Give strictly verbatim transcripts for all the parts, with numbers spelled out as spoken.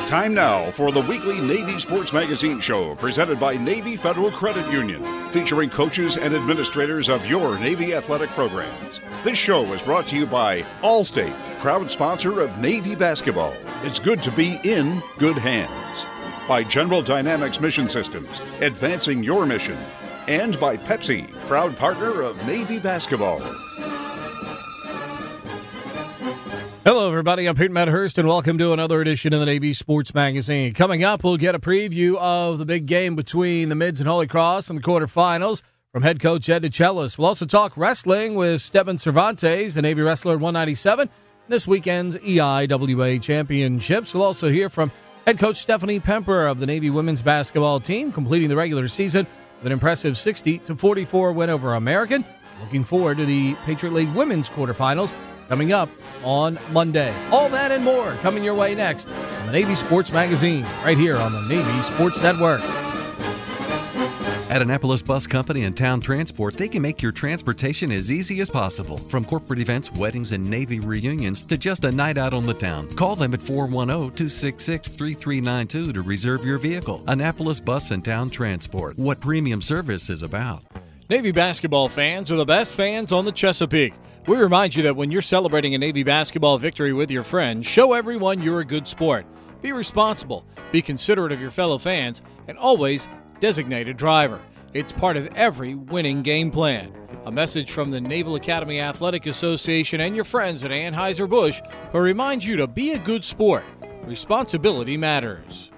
Time now for the weekly Navy Sports Magazine show presented by Navy Federal Credit Union, featuring coaches and administrators of your Navy athletic programs. This show is brought to you by Allstate, proud sponsor of Navy basketball. It's good to be in good hands. By General Dynamics Mission Systems, advancing your mission. And by Pepsi, proud partner of Navy basketball. Hello, everybody. I'm Pete Medhurst, and welcome to another edition of the Navy Sports Magazine. Coming up, we'll get a preview of the big game between the Mids and Holy Cross in the quarterfinals from head coach Ed DeChellis. We'll also talk wrestling with Stephen Cervantes, the Navy wrestler at one ninety-seven, this weekend's E I W A Championships. We'll also hear from head coach Stephanie Pemper of the Navy women's basketball team, completing the regular season with an impressive sixty to forty-four win over American. Looking forward to the Patriot League women's quarterfinals coming up on Monday. All that and more coming your way next on the Navy Sports Magazine, right here on the Navy Sports Network. At Annapolis Bus Company and Town Transport, they can make your transportation as easy as possible. From corporate events, weddings, and Navy reunions to just a night out on the town. Call them at four one zero, two six six, three three nine two to reserve your vehicle. Annapolis Bus and Town Transport, what premium service is about. Navy basketball fans are the best fans on the Chesapeake. We remind you that when you're celebrating a Navy basketball victory with your friends, show everyone you're a good sport. Be responsible, be considerate of your fellow fans, and always designate a driver. It's part of every winning game plan. A message from the Naval Academy Athletic Association and your friends at Anheuser-Busch, who remind you to be a good sport. Responsibility matters.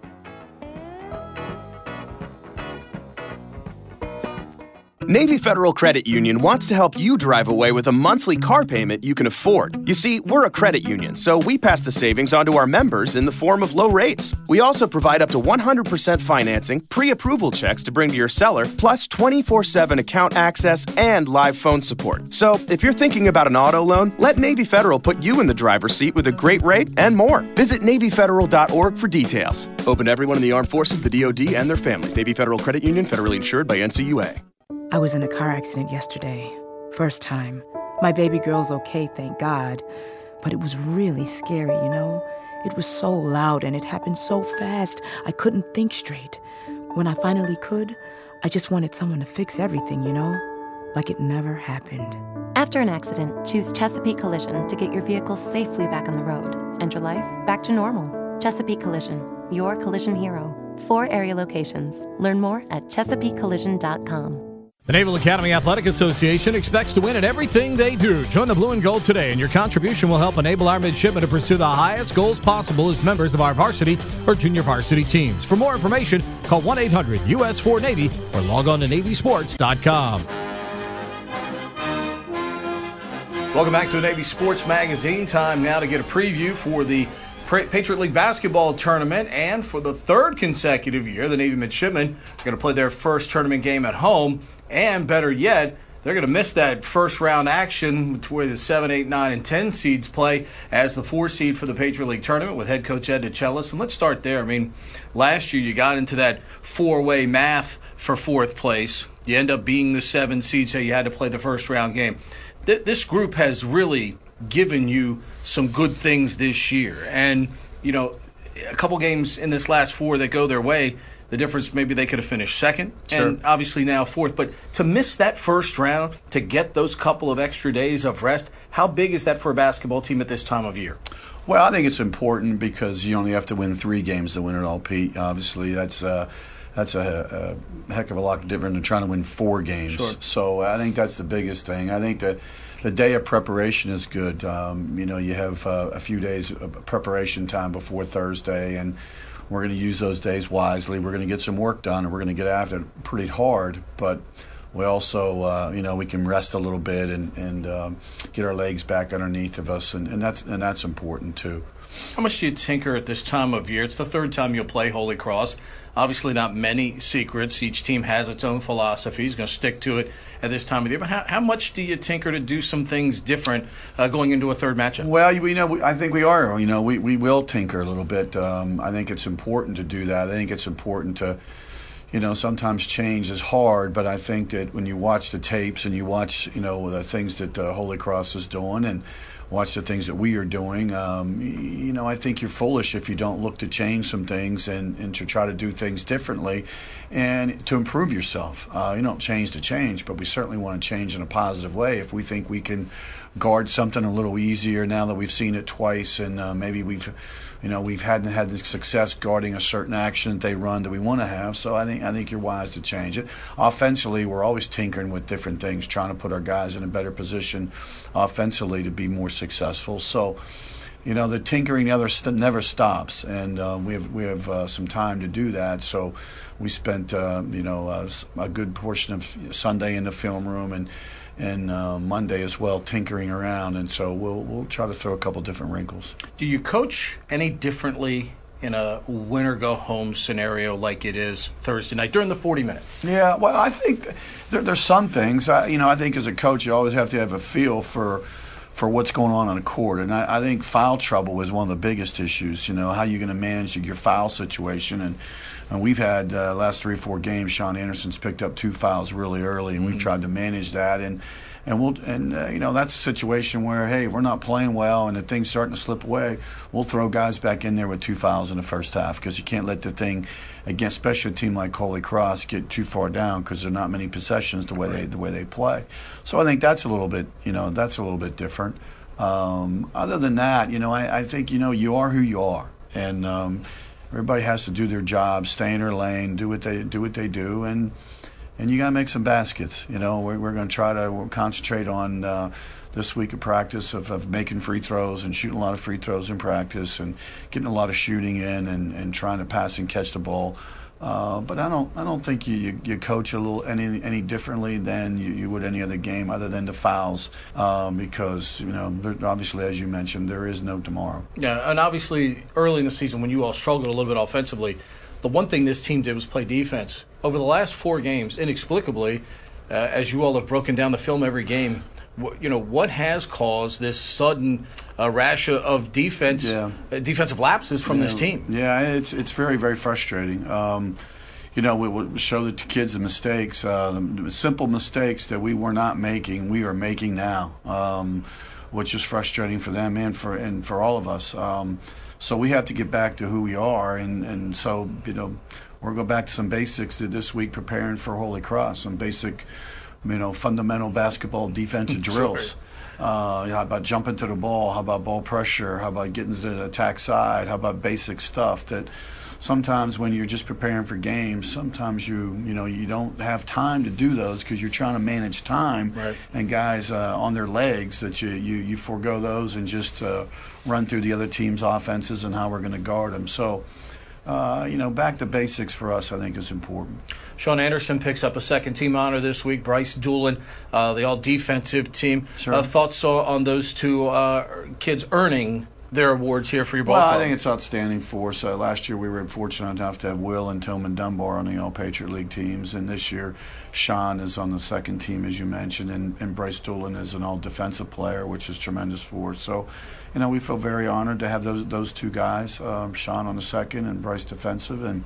Navy Federal Credit Union wants to help you drive away with a monthly car payment you can afford. You see, we're a credit union, so we pass the savings on to our members in the form of low rates. We also provide up to one hundred percent financing, pre-approval checks to bring to your seller, plus twenty-four seven account access and live phone support. So, if you're thinking about an auto loan, let Navy Federal put you in the driver's seat with a great rate and more. Visit Navy Federal dot org for details. Open to everyone in the armed forces, the D O D, and their families. Navy Federal Credit Union, federally insured by N C U A. I was in a car accident yesterday. First time. My baby girl's okay, thank God. But it was really scary, you know? It was so loud and it happened so fast, I couldn't think straight. When I finally could, I just wanted someone to fix everything, you know? Like it never happened. After an accident, choose Chesapeake Collision to get your vehicle safely back on the road and your life back to normal. Chesapeake Collision, your collision hero. Four area locations. Learn more at chesapeake collision dot com. The Naval Academy Athletic Association expects to win at everything they do. Join the Blue and Gold today, and your contribution will help enable our midshipmen to pursue the highest goals possible as members of our varsity or junior varsity teams. For more information, call one eight hundred U S four Navy or log on to navy sports dot com. Welcome back to the Navy Sports Magazine. Time now to get a preview for the Patriot League basketball tournament, and for the third consecutive year, the Navy midshipmen are going to play their first tournament game at home, and better yet, they're going to miss that first round action where the seven, eight, nine, and ten seeds play as the four seed for the Patriot League tournament with head coach Ed DeChellis. And let's start there. I mean, last year you got into that four-way math for fourth place. You end up being the seven seed, so you had to play the first round game. Th- this group has really given you some good things this year. And, you know, a couple games in this last four that go their way, the difference, maybe they could have finished second, sure, and obviously now fourth. But to miss that first round, to get those couple of extra days of rest, how big is that for a basketball team at this time of year? Well, I think it's important because you only have to win three games to win it all, Pete. Obviously, that's uh, that's a, a heck of a lot different than trying to win four games. Sure. So I think that's the biggest thing. I think that the day of preparation is good. Um, you know, you have uh, a few days of preparation time before Thursday, and we're going to use those days wisely. We're going to get some work done, and we're going to get after it pretty hard. But we also, uh, you know, we can rest a little bit and, and um, get our legs back underneath of us, and, and that's and that's important too. How much do you tinker at this time of year? It's the third time you'll play Holy Cross. Obviously not many secrets. Each team has its own philosophy. He's going to stick to it at this time of the year. But how, how much do you tinker to do some things different uh, going into a third matchup? Well, you know, we, I think we are. You know, we, we will tinker a little bit. Um, I think it's important to do that. I think it's important to, you know, sometimes change is hard, but I think that when you watch the tapes and you watch, you know, the things that uh, Holy Cross is doing, and watch the things that we are doing. Um, you know, I think you're foolish if you don't look to change some things and, and to try to do things differently and to improve yourself. Uh, you don't change to change, but we certainly want to change in a positive way. If we think we can guard something a little easier now that we've seen it twice, and uh, maybe we've, you know, we've hadn't had the success guarding a certain action that they run that we want to have. So I think I think you're wise to change it. Offensively, we're always tinkering with different things, trying to put our guys in a better position offensively to be more successful. So, you know, the tinkering never st- never stops, and uh, we have we have uh, some time to do that. So we spent uh, you know uh, a good portion of Sunday in the film room and and uh, Monday as well tinkering around, and so we'll we'll try to throw a couple different wrinkles. Do you coach any differently in a win or go home scenario like it is Thursday night during the forty minutes? Yeah, well, I think there, there's some things. I, you know, I think as a coach, you always have to have a feel for for what's going on on the court, and I, I think foul trouble is one of the biggest issues. You know, how you're going to manage your foul situation, and and we've had uh, last three or four games, Sean Anderson's picked up two fouls really early, and mm-hmm. we've tried to manage that, and and we'll and uh, you know, that's a situation where, hey, if we're not playing well and the thing's starting to slip away, we'll throw guys back in there with two fouls in the first half, because you can't let the thing, against especially a team like Holy Cross, get too far down, because there are not many possessions the way they the way they play. So I think that's a little bit, you know, that's a little bit different. Um, other than that, you know, I, I think, you know, you are who you are, and um, everybody has to do their job, stay in their lane, do what they do what they do, and and you got to make some baskets. You know, we're, we're going to try to concentrate on uh, this week of practice of, of making free throws and shooting a lot of free throws in practice and getting a lot of shooting in and, and trying to pass and catch the ball. Uh, but I don't I don't think you, you, you coach a little any any differently than you, you would any other game, other than the fouls, um, because, you know, obviously, as you mentioned, there is no tomorrow. Yeah, and obviously early in the season when you all struggled a little bit offensively, the one thing this team did was play defense. Over the last four games, inexplicably, uh, as you all have broken down the film every game, wh- you know, what has caused this sudden uh, rash of defense, yeah. uh, defensive lapses from yeah. this team? Yeah, it's it's very, very frustrating. Um, you know, we will show the kids the mistakes, uh, the simple mistakes that we were not making, we are making now, um, which is frustrating for them and for and for all of us. Um, so we have to get back to who we are, and, and so, you know, we're going to go back to some basics that this week preparing for Holy Cross, some basic, you know, fundamental basketball defensive drills. Uh, how about jumping to the ball? How about ball pressure? How about getting to the attack side? How about basic stuff that sometimes when you're just preparing for games, sometimes you you know you don't have time to do those because you're trying to manage time, right. and guys uh, on their legs, that you, you, you forego those and just uh, run through the other team's offenses and how we're going to guard them. So, uh, you know, back to basics for us, I think, is important. Sean Anderson picks up a second team honor this week. Bryce Doolin, uh, the all-defensive team. Sure. Uh, thoughts on those two uh, kids earning their awards here for your ball Well, club? I think it's outstanding for us. Uh, last year we were fortunate enough to have Will and Tillman Dunbar on the All-Patriot League teams, and this year Sean is on the second team, as you mentioned, and, and Bryce Doolin is an all-defensive player, which is tremendous for us. So, you know, we feel very honored to have those those two guys, um, Sean on the second and Bryce defensive, and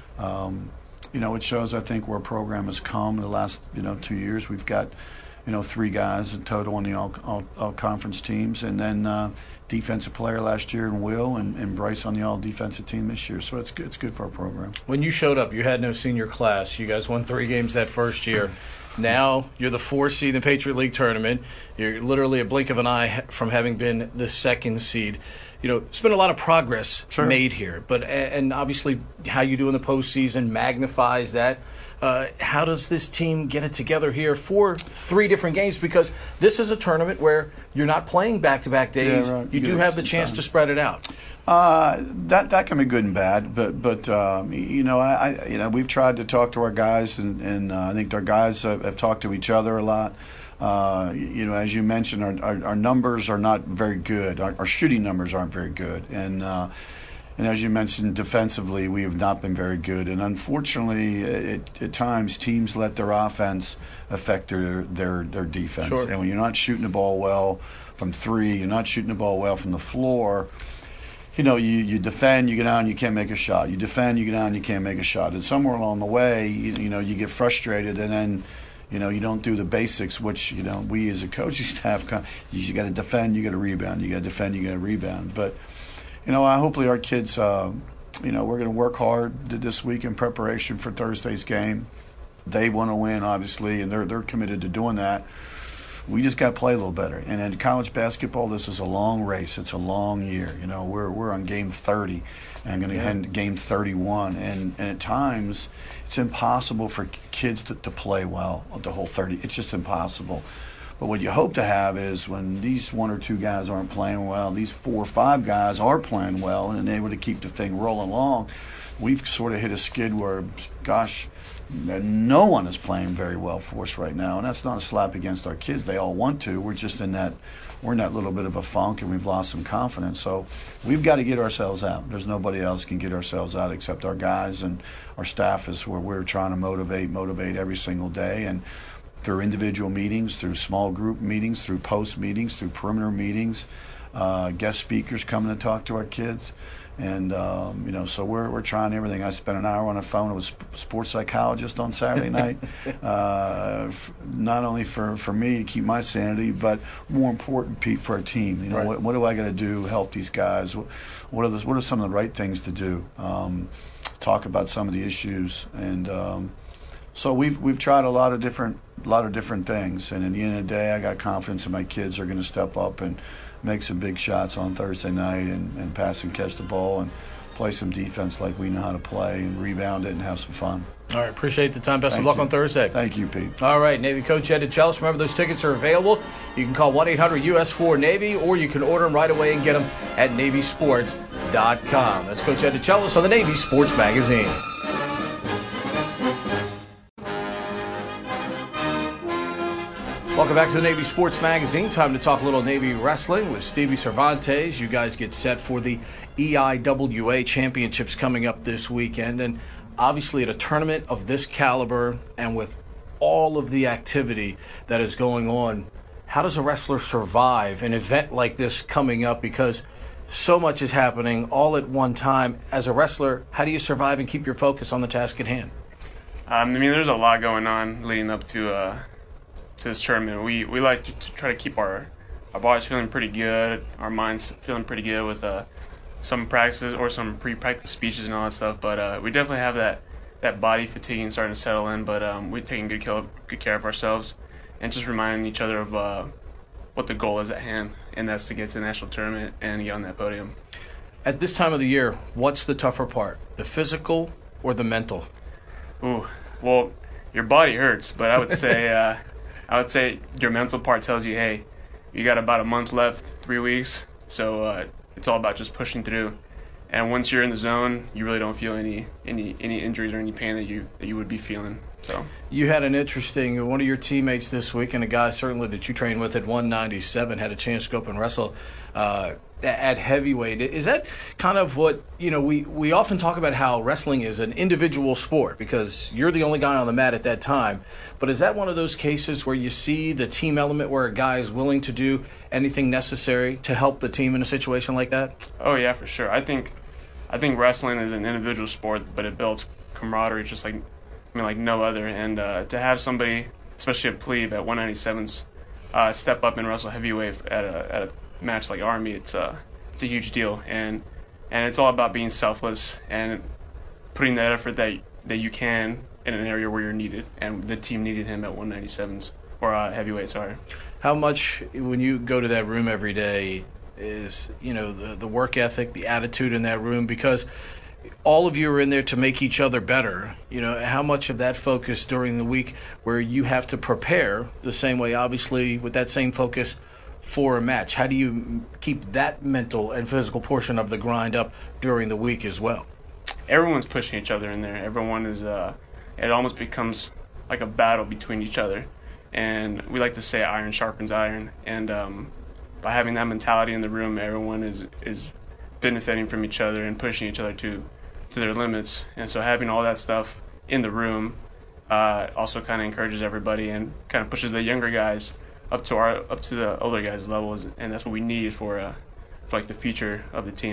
um, you know, it shows, I think, where a program has come in the last, you know, two years. We've got, you know, three guys in total on the all, all, all conference teams, and then uh, defensive player last year in Will, and, and Bryce on the all defensive team this year. So it's good, it's good for our program. When you showed up, you had no senior class. You guys won three games that first year. Now you're the four seed in the Patriot League tournament. You're literally a blink of an eye from having been the second seed. You know, it's been a lot of progress sure. made here, but and obviously how you do in the postseason magnifies that. Uh, how does this team get it together here for three different games? Because this is a tournament where you're not playing back-to-back days. Yeah, right. You yeah, do have the chance time. to spread it out. Uh, that that can be good and bad, but but um, you know I, I you know we've tried to talk to our guys, and, and uh, I think our guys have, have talked to each other a lot. Uh, you know, as you mentioned, our, our, our numbers are not very good. Our, our shooting numbers aren't very good, and uh, and as you mentioned, defensively, we have not been very good. And unfortunately, it, at times, teams let their offense affect their their, their defense. Sure. And when you're not shooting the ball well from three, you're not shooting the ball well from the floor. You know, you, you defend, you get down, you can't make a shot. You defend, you get down, you can't make a shot. And somewhere along the way, you, you know, you get frustrated, and then You know, you don't do the basics, which, you know, we as a coaching staff, you got to defend, you got to rebound, you got to defend, you got to rebound. But, you know, I, hopefully our kids, uh, you know, we're going to work hard this week in preparation for Thursday's game. They want to win, obviously, and they're they're committed to doing that. We just got to play a little better. And in college basketball, this is a long race. It's a long year. You know, we're we're on game thirty and going to Yeah. end game thirty-one. And, and at times, it's impossible for kids to, to play well the whole thirty. It's just impossible. But what you hope to have is when these one or two guys aren't playing well, these four or five guys are playing well and able to keep the thing rolling along. We've sort of hit a skid where, gosh, no one is playing very well for us right now, and that's not a slap against our kids. They all want to. We're just in that, we're in that little bit of a funk, and we've lost some confidence. So we've got to get ourselves out. There's nobody else can get ourselves out except our guys, and our staff is where we're trying to motivate, motivate every single day, and through individual meetings, through small group meetings, through post meetings, through perimeter meetings, uh, guest speakers coming to talk to our kids. And, um, you know, so we're we're trying everything. I spent an hour on the phone with a sports psychologist on Saturday night, uh, f- not only for, for me to keep my sanity, but more important, Pete, for our team. You know, Right. what, what do I got to do to help these guys? What, what are the, what are some of the right things to do? Um, talk about some of the issues. And um, so we've we've tried a lot of different a lot of different things. And at the end of the day, I got confidence that my kids are going to step up and make some big shots on Thursday night and, and pass and catch the ball and play some defense like we know how to play and rebound it and have some fun. All right, appreciate the time. Best Thank of luck you. on Thursday. Thank you, Pete. All right, Navy coach Ed DeChellis. Remember, those tickets are available. You can call one eight hundred U S four Navy, or you can order them right away and get them at Navy Sports dot com. That's Coach Ed DeChellis on the Navy Sports Magazine. Welcome back to the Navy Sports Magazine. Time to talk a little Navy wrestling with Stevie Cervantes. You guys get set for the E I W A Championships coming up this weekend. And obviously at a tournament of this caliber and with all of the activity that is going on, how does a wrestler survive an event like this coming up? Because so much is happening all at one time. As a wrestler, how do you survive and keep your focus on the task at hand? Um, I mean, there's a lot going on leading up to uh, to this tournament. We we like to, to try to keep our our bodies feeling pretty good, our minds feeling pretty good with uh, some practices or some pre-practice speeches and all that stuff. But uh, we definitely have that, that body fatigue starting to settle in. But um, we're taking good care, good care of ourselves and just reminding each other of uh, what the goal is at hand, and that's to get to the national tournament and get on that podium. At this time of the year, what's the tougher part, the physical or the mental? Ooh, well, your body hurts, but I would say uh, I would say your mental part tells you, hey, you got about a month left, three weeks, so uh, it's all about just pushing through. And once you're in the zone, you really don't feel any any, any injuries or any pain that you that you would be feeling. So you had an interesting one of your teammates this week, and a guy certainly that you trained with at one ninety-seven had a chance to go up and wrestle uh, at heavyweight. Is that kind of what, you know, we, we often talk about how wrestling is an individual sport because you're the only guy on the mat at that time. But is that one of those cases where you see the team element where a guy is willing to do anything necessary to help the team in a situation like that? Oh yeah, for sure. I think I think wrestling is an individual sport, but it builds camaraderie just like I mean like no other. And uh, to have somebody, especially a plebe at one ninety-sevens, uh, step up and wrestle heavyweight at a at a match like Army, it's a it's a huge deal. And and it's all about being selfless and putting that effort that that you can in an area where you're needed. And the team needed him at one ninety-sevens or uh, heavyweight. Sorry. How much when you go to that room every day is, you know, the the work ethic, the attitude in that room, because all of you are in there to make each other better. You know, how much of that focus during the week where you have to prepare the same way, obviously, with that same focus for a match? How do you keep that mental and physical portion of the grind up during the week as well? Everyone's pushing each other in there. Everyone is, uh, it almost becomes like a battle between each other. And we like to say iron sharpens iron. And um, by having that mentality in the room, everyone is, is benefiting from each other and pushing each other to to their limits. And so having all that stuff in the room uh, also kind of encourages everybody and kind of pushes the younger guys up to our up to the older guys' levels, and that's what we need for uh, for like the future of the team.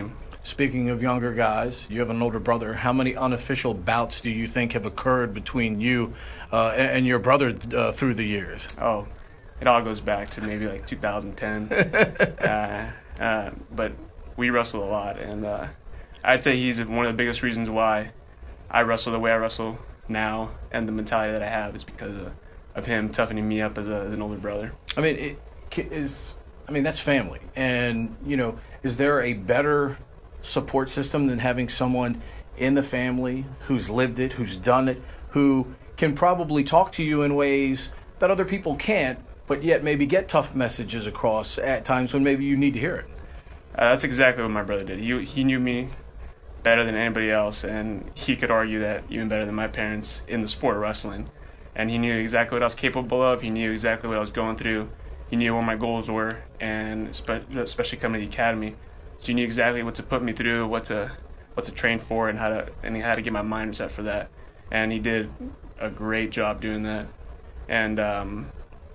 speaking of younger guys, you have an older brother. How many unofficial bouts do you think have occurred between you uh, and, and your brother uh, through the years? Oh, it all goes back to maybe like two thousand ten. uh, uh, but we wrestle a lot, and uh, I'd say he's one of the biggest reasons why I wrestle the way I wrestle now, and the mentality that I have is because of, of him toughening me up as, a, as an older brother. I mean, it is. I mean, that's family, and you know, is there a better support system than having someone in the family who's lived it, who's done it, who can probably talk to you in ways that other people can't, but yet maybe get tough messages across at times when maybe you need to hear it? Uh, that's exactly what my brother did. He he knew me better than anybody else, and he could argue that even better than my parents in the sport of wrestling. And he knew exactly what I was capable of. He knew exactly what I was going through. He knew where my goals were, and especially coming to the academy. So he knew exactly what to put me through, what to what to train for, and how to and how to get my mind set for that. And he did a great job doing that. And um,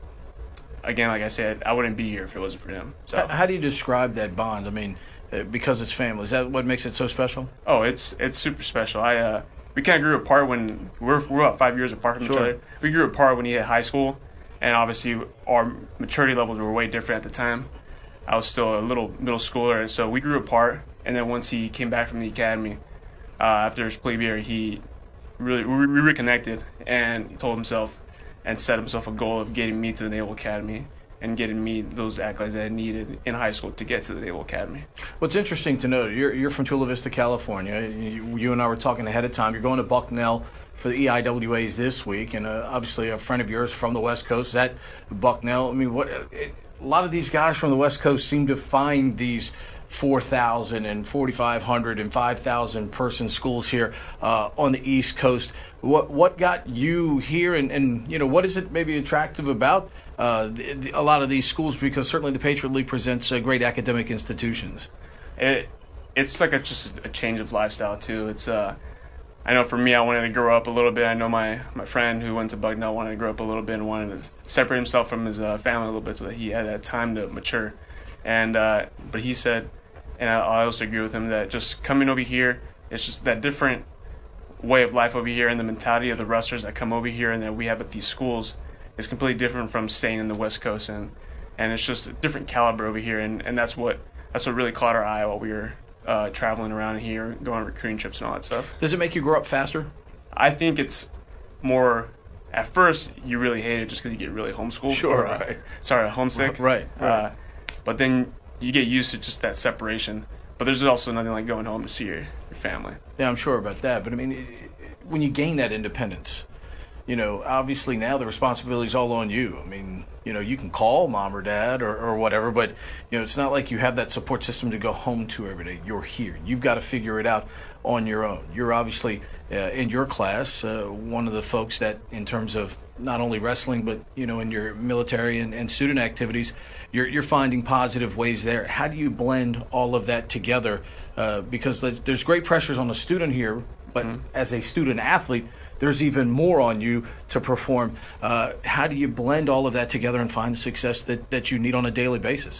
again, like I said, I wouldn't be here if it wasn't for him. So how, how do you describe that bond? I mean, uh, because it's family, is that what makes it so special? Oh, it's it's super special. I uh, we kind of grew apart when we're we're about five years apart from sure. each other. We grew apart when he hit high school, and obviously our maturity levels were way different at the time. I was still a little middle schooler, and so we grew apart. And then once he came back from the academy, uh, after his plebe year, he really we reconnected, and he told himself and set himself a goal of getting me to the Naval Academy and getting me those accolades that I needed in high school to get to the Naval Academy. What's interesting to note, you're you're from Chula Vista, California. You, you and I were talking ahead of time. You're going to Bucknell for the E I W As this week, and uh, obviously a friend of yours from the West Coast. Is that Bucknell? I mean, what? It, a lot of these guys from the West Coast seem to find these four thousand and forty-five hundred and five thousand person schools here uh, on the East Coast. What what got you here, and, and you know, what is it maybe attractive about uh, the, the, a lot of these schools? Because certainly the Patriot League presents uh, great academic institutions. It it's like a, just a change of lifestyle too. It's uh, I know for me, I wanted to grow up a little bit. I know my, my friend who went to Bucknell wanted to grow up a little bit and wanted to separate himself from his uh, family a little bit so that he had that time to mature. And uh, but he said, and I, I also agree with him, that just coming over here, it's just that different way of life over here, and the mentality of the wrestlers that come over here and that we have at these schools is completely different from staying in the West Coast, and and it's just a different caliber over here, and, and that's what that's what really caught our eye while we were uh, traveling around here, going on recruiting trips and all that stuff. Does it make you grow up faster? I think it's more. At first, you really hate it just because you get really homeschooled. Sure, or, uh, right. Sorry, homesick. Right, right. Uh, but then you get used to just that separation. But there's also nothing like going home to see your, your family. Yeah, I'm sure about that. But I mean, it, when you gain that independence, you know, obviously now the responsibility is all on you. I mean, you know, you can call mom or dad or, or whatever, but, you know, it's not like you have that support system to go home to every day. You're here. You've got to figure it out on your own. You're obviously, uh, in your class, uh, one of the folks that, in terms of not only wrestling, but, you know, in your military and, and student activities, you're, you're finding positive ways there. How do you blend all of that together? Uh, because there's great pressures on the student here, but mm-hmm. as a student athlete, there's even more on you to perform. Uh, how do you blend all of that together and find the success that, that you need on a daily basis?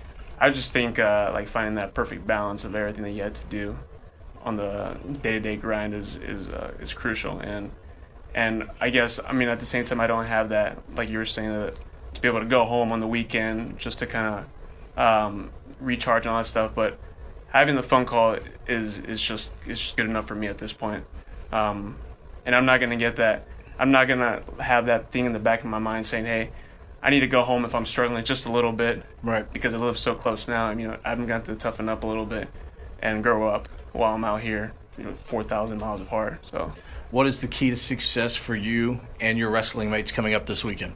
I just think uh, like finding that perfect balance of everything that you have to do on the day-to-day grind is is uh, is crucial. And and I guess, I mean, at the same time, I don't have that, like you were saying, that to be able to go home on the weekend just to kind of um, recharge and all that stuff. But having the phone call is is just is just good enough for me at this point. Um, And I'm not going to get that. I'm not going to have that thing in the back of my mind saying, hey, I need to go home if I'm struggling just a little bit. Right. Because I live so close now. I mean, I've got to toughen up a little bit and grow up while I'm out here, you know, four thousand miles apart. So, what is the key to success for you and your wrestling mates coming up this weekend?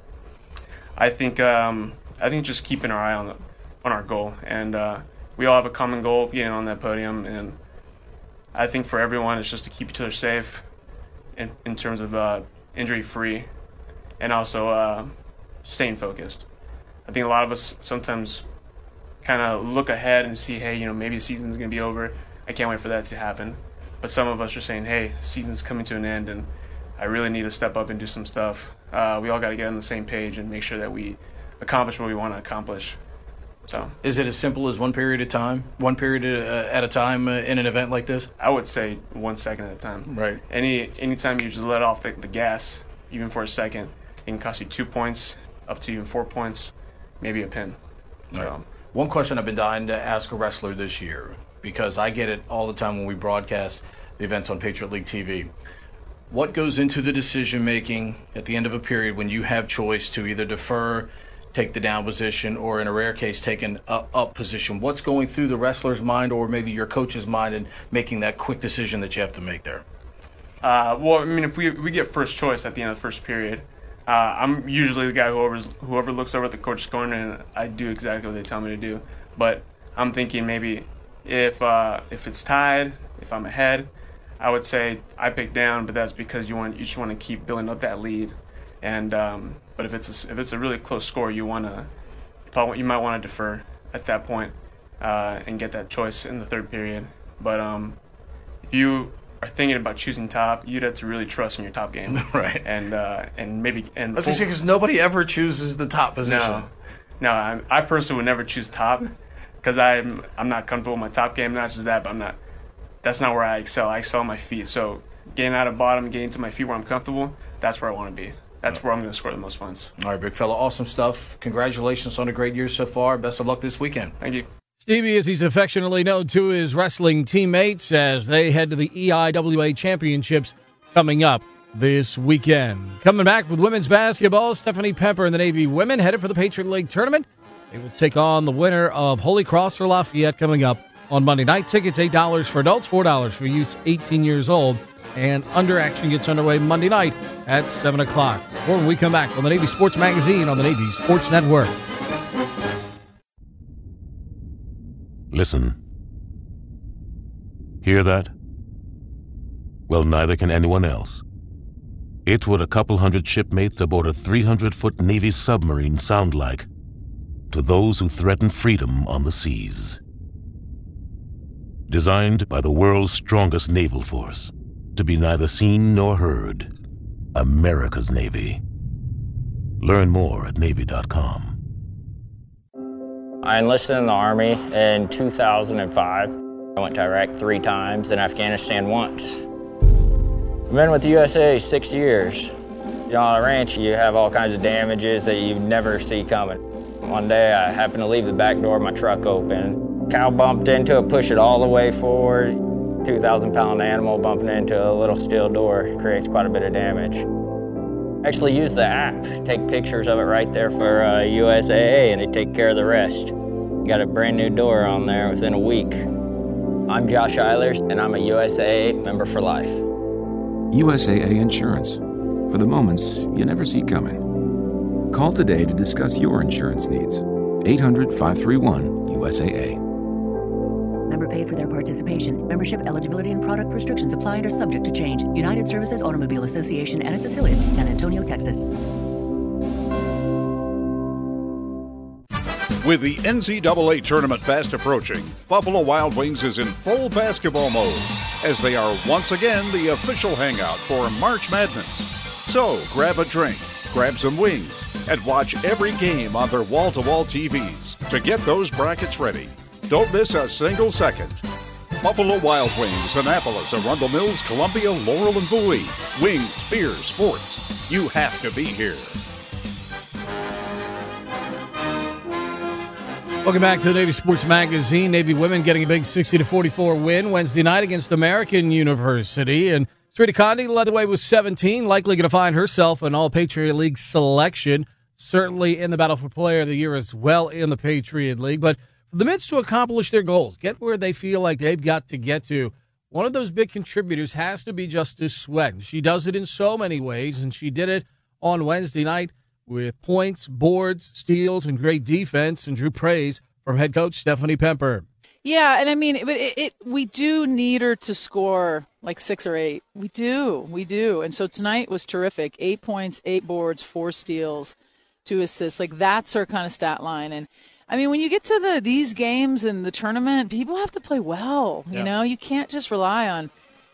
I think um, I think just keeping our eye on the, on our goal. And uh, we all have a common goal of getting on that podium. And I think for everyone, it's just to keep each other safe. In, in terms of uh, injury-free, and also uh, staying focused. I think a lot of us sometimes kind of look ahead and see, hey, you know, maybe the season's going to be over. I can't wait for that to happen. But some of us are saying, hey, the season's coming to an end, and I really need to step up and do some stuff. Uh, we all got to get on the same page and make sure that we accomplish what we want to accomplish. So, is it as simple as one period at a time, one period uh, at a time uh, in an event like this? I would say one second at a time. Right. Any anytime you just let off the, the gas, even for a second, it can cost you two points, up to even four points, maybe a pin. Right. So, one question I've been dying to ask a wrestler this year, because I get it all the time when we broadcast the events on Patriot League T V. What goes into the decision-making at the end of a period when you have choice to either defer, take the down position, or in a rare case, take an up, up position? What's going through the wrestler's mind or maybe your coach's mind in making that quick decision that you have to make there? Uh, well, I mean, if we we get first choice at the end of the first period, uh, I'm usually the guy whoever whoever looks over at the coach's corner, and I do exactly what they tell me to do. But I'm thinking maybe if uh, if it's tied, if I'm ahead, I would say I pick down, but that's because you want you just want to keep building up that lead. And um, but if it's a, if it's a really close score, you want to you might want to defer at that point, uh, and get that choice in the third period. But um, if you are thinking about choosing top, you'd have to really trust in your top game, right? And uh, and maybe and I was gonna say, because nobody ever chooses the top position. No, no, I, I personally would never choose top because I'm I'm not comfortable with my top game. Not just that, but I'm not. That's not where I excel. I excel on my feet. So getting out of bottom, getting to my feet where I'm comfortable, that's where I want to be. That's where I'm going to score the most points. All right, big fella, awesome stuff. Congratulations on a great year so far. Best of luck this weekend. Thank you. Stevie, as he's affectionately known to his wrestling teammates, as they head to the E I W A Championships coming up this weekend. Coming back with women's basketball, Stephanie Pemper and the Navy women headed for the Patriot League tournament. They will take on the winner of Holy Cross or Lafayette coming up on Monday night. Tickets eight dollars for adults, four dollars for youth eighteen years old. And under action gets underway Monday night at seven o'clock. Or when we come back on the Navy Sports Magazine on the Navy Sports Network. Listen. Hear that? Well, neither can anyone else. It's what a couple hundred shipmates aboard a three hundred foot Navy submarine sound like to those who threaten freedom on the seas. Designed by the world's strongest naval force to be neither seen nor heard, America's Navy. Learn more at Navy dot com. I enlisted in the Army in two thousand five. I went to Iraq three times and Afghanistan once. I've been with the U S A six years. You know, on a ranch, you have all kinds of damages that you never see coming. One day, I happened to leave the back door of my truck open. Cow bumped into it, pushed it all the way forward. two thousand pound animal bumping into a little steel door creates quite a bit of damage. Actually use the app, take pictures of it right there for uh, U S A A, and they take care of the rest. Got a brand new door on there within a week. I'm Josh Eilers, and I'm a U S A A member for life. U S A A Insurance, for the moments you never see coming. Call today to discuss your insurance needs. eight hundred, five three one, U S A A. Member paid for their participation. Membership eligibility and product restrictions apply and are subject to change. United Services Automobile Association and its affiliates, San Antonio, Texas. With the N C double A tournament fast approaching, Buffalo Wild Wings is in full basketball mode as they are once again the official hangout for March Madness. So grab a drink, grab some wings, and watch every game on their wall-to-wall T Vs to get those brackets ready. Don't miss a single second. Buffalo Wild Wings, Annapolis, Arundel Mills, Columbia, Laurel, and Bowie. Wings, beer, sports. You have to be here. Welcome back to the Navy Sports Magazine. Navy women getting a big sixty to forty-four win Wednesday night against American University. And Sarita Condi led the way with seventeen, likely going to find herself an All-Patriot League selection, certainly in the battle for Player of the Year as well in the Patriot League. But for the Mids to accomplish their goals, get where they feel like they've got to get to, one of those big contributors has to be Justice Sweat. She does it in so many ways, and she did it on Wednesday night with points, boards, steals, and great defense, and drew praise from head coach Stephanie Pemper. Yeah, and I mean, but it, it we do need her to score like six or eight. We do, we do. And so tonight was terrific. Eight points, eight boards, four steals, two assists. Like, that's her kind of stat line. And I mean, when you get to the these games and the tournament, people have to play well. You yeah. know, you can't just rely on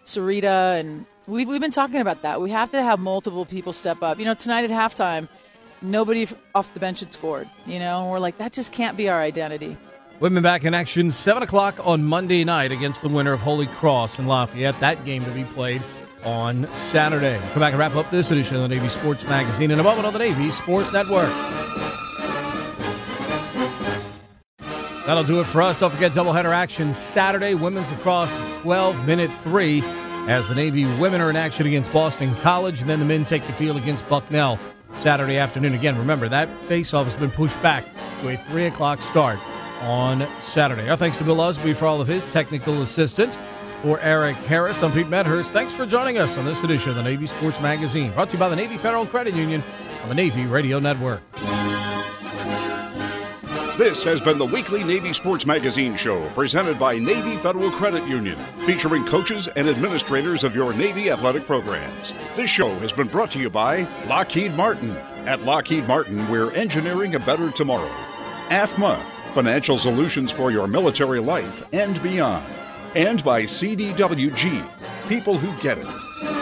Sarita, and we've we've been talking about that. We have to have multiple people step up. You know, tonight at halftime, nobody off the bench had scored, you know, and we're like, that just can't be our identity. Women back in action, seven o'clock on Monday night against the winner of Holy Cross in Lafayette. That game to be played on Saturday. We'll come back and wrap up this edition of the Navy Sports Magazine in a moment on the Navy Sports Network. That'll do it for us. Don't forget doubleheader action Saturday. Women's lacrosse twelve minute three as the Navy women are in action against Boston College, and then the men take the field against Bucknell Saturday afternoon. Again, remember, that face-off has been pushed back to a three o'clock start on Saturday. Our thanks to Bill Usby for all of his technical assistance. For Eric Harris, I'm Pete Medhurst. Thanks for joining us on this edition of the Navy Sports Magazine, brought to you by the Navy Federal Credit Union on the Navy Radio Network. This has been the weekly Navy Sports Magazine show presented by Navy Federal Credit Union, featuring coaches and administrators of your Navy athletic programs. This show has been brought to you by Lockheed Martin. At Lockheed Martin, we're engineering a better tomorrow. A F M A, financial solutions for your military life and beyond. And by C D W G, people who get it.